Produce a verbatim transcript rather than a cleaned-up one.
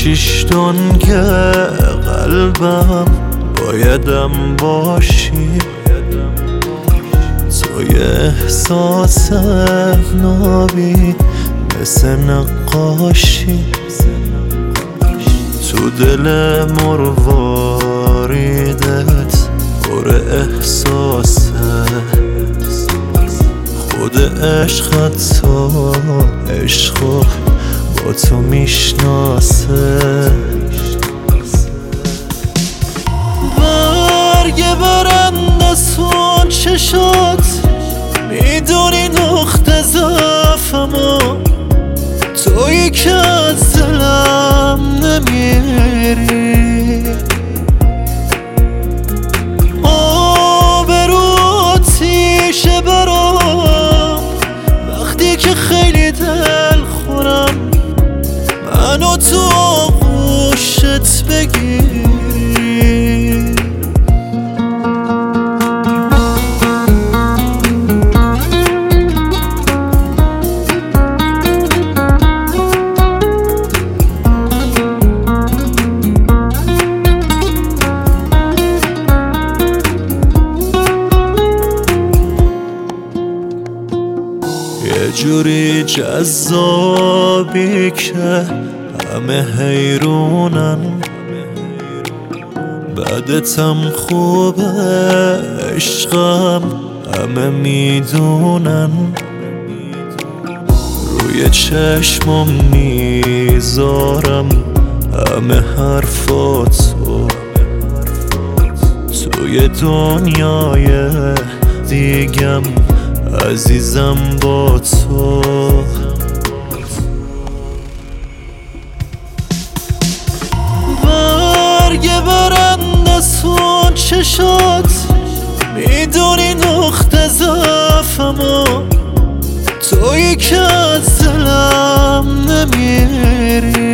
شیش دنگ قلبم بایدم باشی، توی احساس نابی مثل نقاشی، تو دل مرواریدت پر احساسه، خود عشقت تا عشقو با تو میشناسه. برگ برند از اون چشات میدونی نقطه ضعفمو، تویی که از دلم نمیری، آبرو آتیشه برام وقتی که خیلی دل خورم، منو تو آغوشت بگیری. یه جوری جذابی که همه حیرونن، بعدتم خوبه عشقم همه میدونن، روی چشمم میذارم همه حرفاتو، توی دنیای دیگم عزیزم با تو. برگ برند از اون چشات میدونی نقطه ضعفمو، تویی که از دلم نمیری،